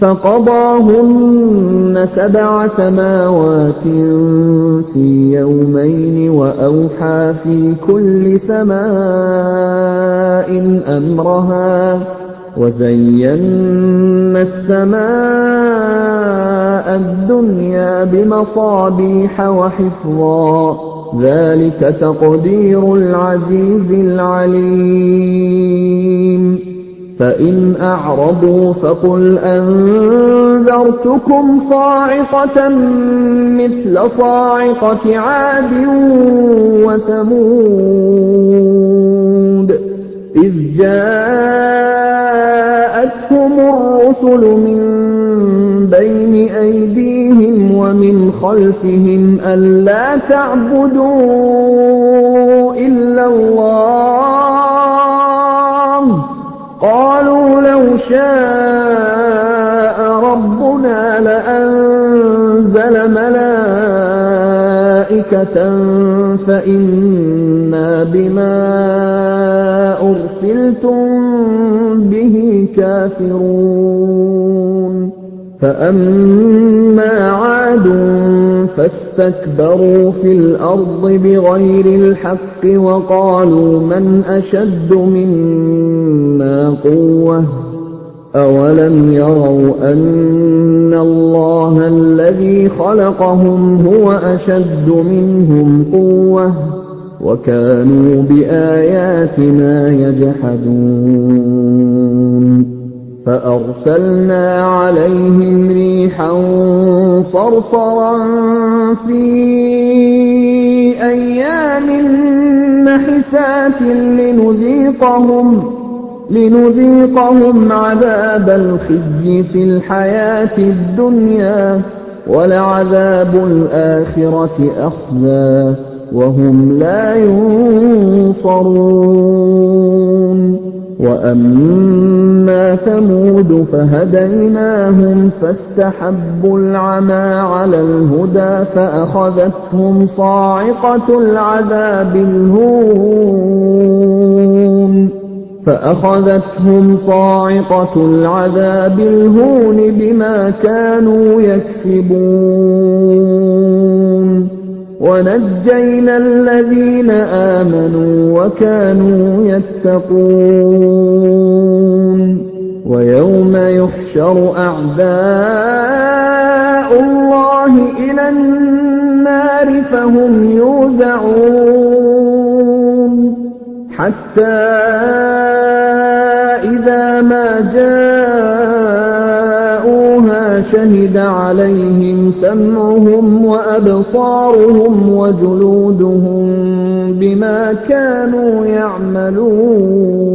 فقضاهن 7 سماوات في يومين وأوحى في كل سماء أمرها وزينا السماء الدنيا بمصابيح وحفظا ذلك تقدير العزيز العليم فإن أعرضوا فقل أنذرتكم صاعقة مثل صاعقة عاد وثمود إذ جاءتهم الرسل من بين أيديهم ومن خلفهم ألا تعبدوا إلا الله قالوا لو شاء ربنا لأنزل ملائكة فإنا بما أرسلتم به كافرون فأما عاد فاستكبروا في الأرض بغير الحق وقالوا من أشد منا قوة أولم يروا أن الله الذي خلقهم هو أشد منهم قوة وكانوا بآياتنا يجحدون فأرسلنا عليهم ريحا صرصرا في أيام نحسات لنذيقهم عذاب الخزي في الحياة الدنيا ولعذاب الآخرة أخزى وهم لا ينصرون وأما ثمود فهديناهم فاستحبوا العمى على الهدى فأخذتهم صاعقة العذاب الهون بما كانوا يكسبون ونجينا الذين آمنوا وكانوا يتقون ويوم يحشر أعداء الله إلى النار فهم يوزعون حتى إذا ما جاءوها شهد عليهم سمعهم وأبصارهم وجلودهم بما كانوا يعملون